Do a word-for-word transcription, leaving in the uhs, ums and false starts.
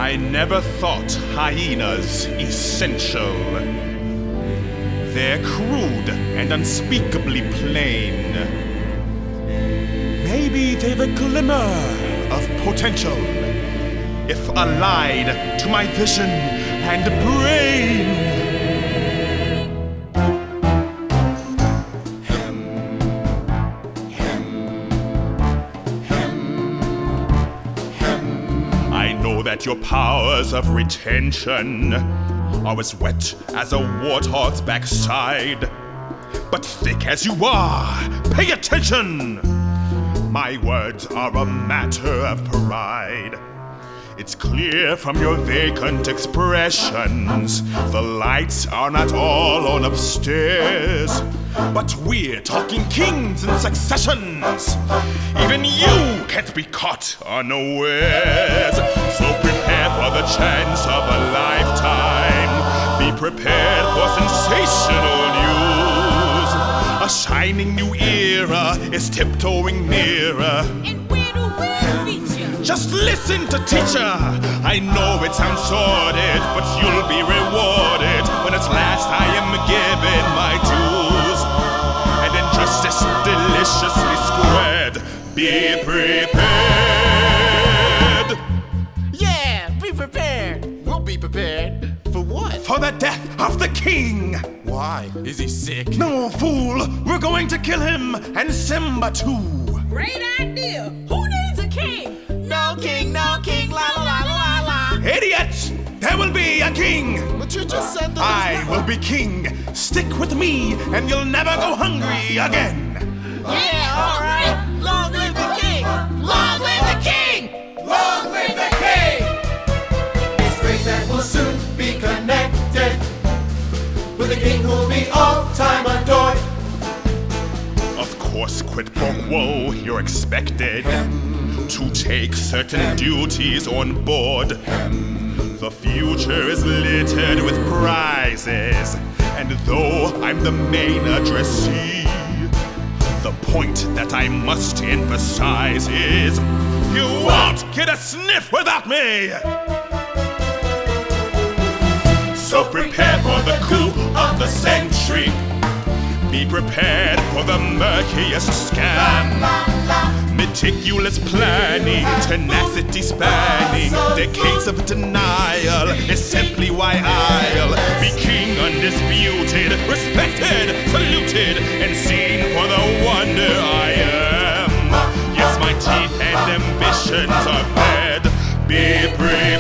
I never thought hyenas essential. They're crude and unspeakably plain. Maybe they've a glimmer of potential, if allied to my vision and brain. I know that your powers of retention are as wet as a warthog's backside. But thick as you are, pay attention! My words are a matter of pride. It's clear from your vacant expressions the lights are not all on upstairs, but we're talking kings and successions. Even you can't be caught unawares. So prepare for the chance of a lifetime. Be prepared for sensational news. A shining new era is tiptoeing nearer. And where do we feature? Just listen to teacher. I know it sounds sordid, but you'll be rewarded when at last I am given my dues, and injustice deliciously squared. Be prepared. Yeah, be prepared. We'll be prepared. For what? For the death of the king. Why? Is he sick? No, fool. We're going to kill him, and Simba too. Great idea. Who needs a king? No king, no king, la la la la la. Idiots! There will be a king. But you just said that. I will be king. Stick with me, and you'll never go hungry again. Yeah, all right. Long live the king. Long live the king. Long live the king! It's great that we'll soon be connected with a king who'll be all time adored. Of course, quid pro quo, you're expected to take certain duties on board. The future is littered with prizes, and though I'm the main addressee, the point that I must emphasize is you won't get a sniff without me! So prepare for the coup of the century. Be prepared for the murkiest scam. Meticulous planning, tenacity spanning, decades of denial is simply why I'll be king undisputed, respected, saluted, and seen for the wonder I am. Yes, my teeth and ambitions are bad. Be prepared.